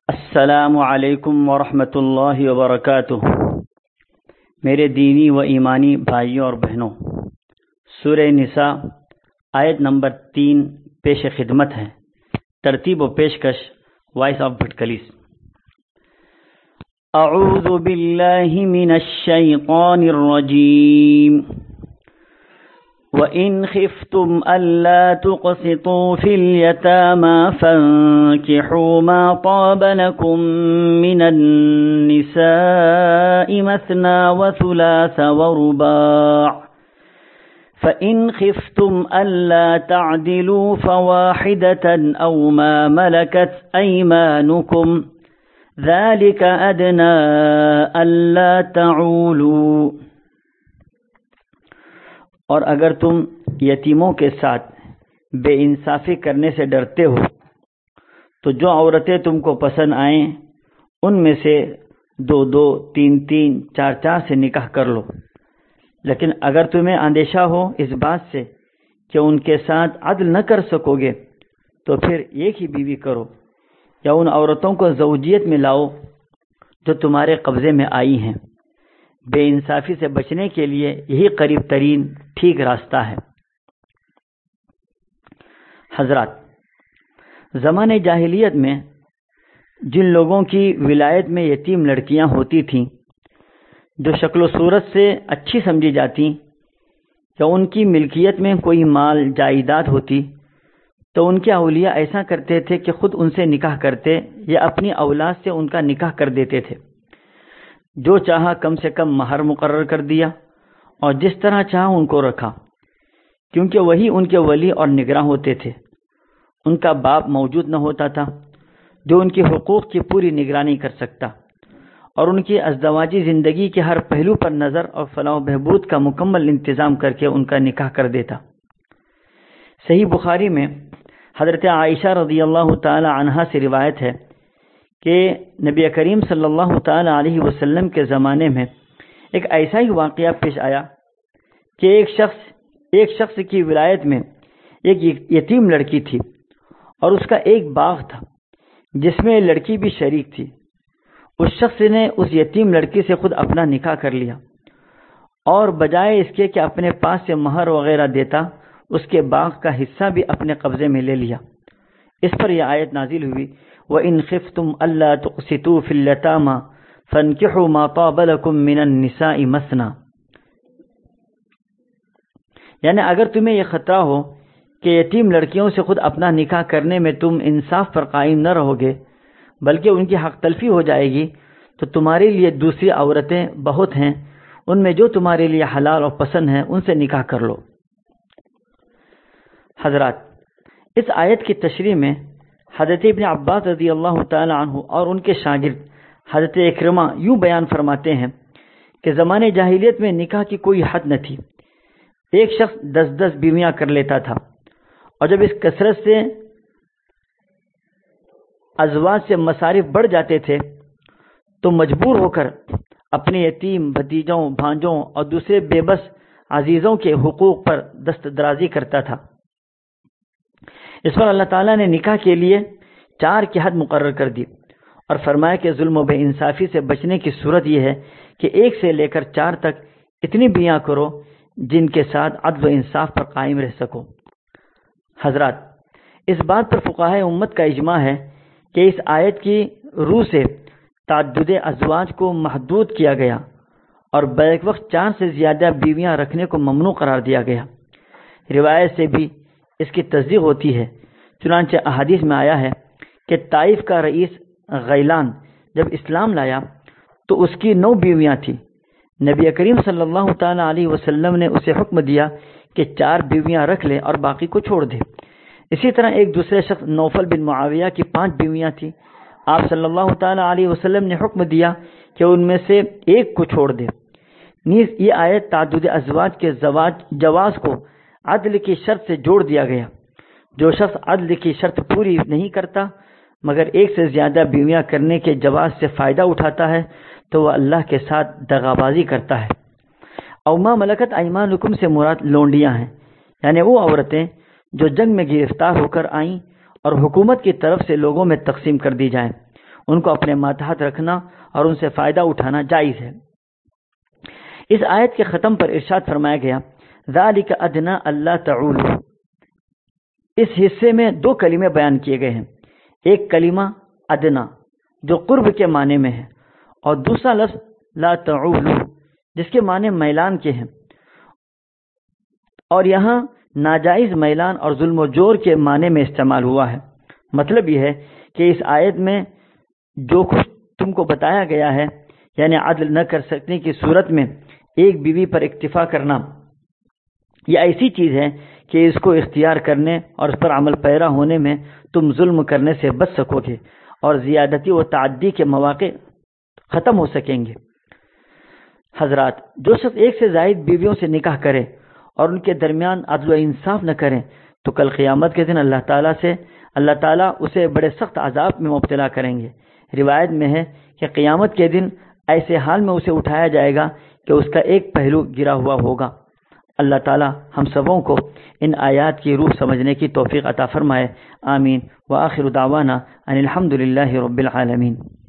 السلام علیکم ورحمۃ اللہ وبرکاتہ۔ میرے دینی و ایمانی بھائیوں اور بہنوں، سورہ نساء آیت نمبر 3 پیش خدمت ہے۔ ترتیب و پیشکش وائس آف بھٹکلیس۔ اعوذ باللہ من الشیطان الرجیم۔ وَإِنْ خِفْتُمْ أَلَّا تُقْسِطُوا فِي الْيَتَامَى فَانكِحُوا مَا طَابَ لَكُم مِّنَ النِّسَاءِ مَثْنَىٰ وَثُلَاثَ وَرُبَاعَ فَإِنْ خِفْتُمْ أَلَّا تَعْدِلُوا فَوَاحِدَةً أَوْ مَا مَلَكَتْ أَيْمَانُكُمْ ذَلِكَ أَدْنَىٰ أَلَّا تَعُولُوا۔ اور اگر تم یتیموں کے ساتھ بے انصافی کرنے سے ڈرتے ہو تو جو عورتیں تم کو پسند آئیں ان میں سے 2-2, 3-3, 4-4 سے نکاح کر لو۔ لیکن اگر تمہیں اندیشہ ہو اس بات سے کہ ان کے ساتھ عدل نہ کر سکو گے تو پھر ایک ہی بیوی کرو، یا ان عورتوں کو زوجیت میں لاؤ جو تمہارے قبضے میں آئی ہیں۔ بے انصافی سے بچنے کے لیے یہی قریب ترین ٹھیک راستہ ہے۔ حضرات، زمانے جاہلیت میں جن لوگوں کی ولایت میں یتیم لڑکیاں ہوتی تھیں جو شکل و صورت سے اچھی سمجھی جاتی، یا ان کی ملکیت میں کوئی مال جائیداد ہوتی، تو ان کے اولیاء ایسا کرتے تھے کہ خود ان سے نکاح کرتے یا اپنی اولاد سے ان کا نکاح کر دیتے تھے۔ جو چاہا کم سے کم مہر مقرر کر دیا اور جس طرح چاہا ان کو رکھا، کیونکہ وہی ان کے ولی اور نگراں ہوتے تھے۔ ان کا باپ موجود نہ ہوتا تھا جو ان کے حقوق کی پوری نگرانی کر سکتا اور ان کی ازدواجی زندگی کے ہر پہلو پر نظر اور فلاح و بہبود کا مکمل انتظام کر کے ان کا نکاح کر دیتا۔ صحیح بخاری میں حضرت عائشہ رضی اللہ تعالی عنہا سے روایت ہے کہ نبی کریم صلی اللہ تعالی علیہ وسلم کے زمانے میں ایک ایسا ہی واقعہ پیش آیا کہ ایک شخص کی ولایت میں ایک یتیم لڑکی تھی اور اس کا ایک باغ تھا جس میں لڑکی بھی شریک تھی۔ اس شخص نے اس یتیم لڑکی سے خود اپنا نکاح کر لیا اور بجائے اس کے کہ اپنے پاس سے مہر وغیرہ دیتا، اس کے باغ کا حصہ بھی اپنے قبضے میں لے لیا۔ اس پر یہ آیت نازل ہوئی، وَإِنْ خِفْتُمْ أَلَّا تُقْسِطُوا فِي الْيَتَامَى فَانكِحُوا مَا طَابَ لَكُم مِّنَ النِّسَاءِ مَثْنَىٰ۔ یعنی اگر تمہیں یہ خطرہ ہو کہ یتیم لڑکیوں سے خود اپنا نکاح کرنے میں تم انصاف پر قائم نہ رہو گے بلکہ ان کی حق تلفی ہو جائے گی، تو تمہارے لیے دوسری عورتیں بہت ہیں، ان میں جو تمہارے لیے حلال اور پسند ہیں ان سے نکاح کر لو۔ حضرات، اس آیت کی تشریح میں حضرت ابن عباس رضی اللہ تعالی عنہ اور ان کے شاگرد حضرت اکرمہ یوں بیان فرماتے ہیں کہ زمانے جاہلیت میں نکاح کی کوئی حد نہ تھی۔ ایک شخص 10 بیویاں کر لیتا تھا، اور جب اس کثرت سے ازواج سے مصارف بڑھ جاتے تھے تو مجبور ہو کر اپنے یتیم بھتیجوں، بھانجوں اور دوسرے بے بس عزیزوں کے حقوق پر دست درازی کرتا تھا۔ اس پر اللہ تعالیٰ نے نکاح کے لیے 4 کی حد مقرر کر دی اور فرمایا کہ ظلم و بے انصافی سے بچنے کی صورت یہ ہے کہ 1 سے لے کر 4 تک اتنی بیاں کرو جن کے ساتھ عدل و انصاف پر قائم رہ سکو۔ حضرات، اس بات پر فقہائے امت کا اجماع ہے کہ اس آیت کی روح سے تعدد ازواج کو محدود کیا گیا اور بیک وقت 4 سے زیادہ بیویاں رکھنے کو ممنوع قرار دیا گیا۔ روایت سے بھی اس کی تصدیق ہوتی ہے، چنانچہ احادیث میں آیا ہے کہ طائف کا رئیس غیلان جب اسلام لایا تو اس کی 9 بیویاں تھیں۔ نبی کریم صلی اللہ تعالی علیہ وسلم نے اسے حکم دیا کہ 4 بیویاں رکھ لے اور باقی کو چھوڑ دے۔ اسی طرح ایک دوسرے شخص نوفل بن معاویہ کی 5 بیویاں تھیں۔ آپ صلی اللہ تعالی علیہ وسلم نے حکم دیا کہ ان میں سے ایک کو چھوڑ دے۔ نیز یہ آیت تعدد ازواج کے جواز کو عدل کی شرط سے جوڑ دیا گیا۔ جو شخص عدل کی شرط پوری نہیں کرتا مگر 1 سے زیادہ بیویاں کرنے کے جواز سے فائدہ اٹھاتا ہے تو وہ اللہ کے ساتھ دغابازی کرتا ہے۔ او ما ملکت ایمانکم سے مراد لونڈیاں ہیں، یعنی وہ عورتیں جو جنگ میں گرفتار ہو کر آئیں اور حکومت کی طرف سے لوگوں میں تقسیم کر دی جائیں۔ ان کو اپنے ماتحت رکھنا اور ان سے فائدہ اٹھانا جائز ہے۔ اس آیت کے ختم پر ارشاد فرمایا گیا ذالک ادنی اللہ تعولوا۔ اس حصے میں دو کلمے بیان کیے گئے ہیں، ایک کلمہ ادنا جو قرب کے معنی میں ہے، اور دوسرا لفظ لا تعولوا جس کے معنی میلان کے ہیں، اور یہاں ناجائز میلان اور ظلم و جور کے معنی میں استعمال ہوا ہے۔ مطلب یہ ہے کہ اس آیت میں جو کچھ تم کو بتایا گیا ہے، یعنی عدل نہ کر سکنے کی صورت میں ایک بیوی پر اکتفا کرنا، یہ ایسی چیز ہے کہ اس کو اختیار کرنے اور اس پر عمل پیرا ہونے میں تم ظلم کرنے سے بچ سکو گے اور زیادتی و تعدی کے مواقع ختم ہو سکیں گے۔ حضرات، جو شخص ایک سے زائد بیویوں سے نکاح کرے اور ان کے درمیان عدل و انصاف نہ کریں تو کل قیامت کے دن اللہ تعالیٰ اسے بڑے سخت عذاب میں مبتلا کریں گے۔ روایت میں ہے کہ قیامت کے دن ایسے حال میں اسے اٹھایا جائے گا کہ اس کا ایک پہلو گرا ہوا ہوگا۔ اللہ تعالیٰ ہم سبوں کو ان آیات کی روح سمجھنے کی توفیق عطا فرمائے، آمین۔ وآخر دعوانا ان الحمد للہ رب العالمین۔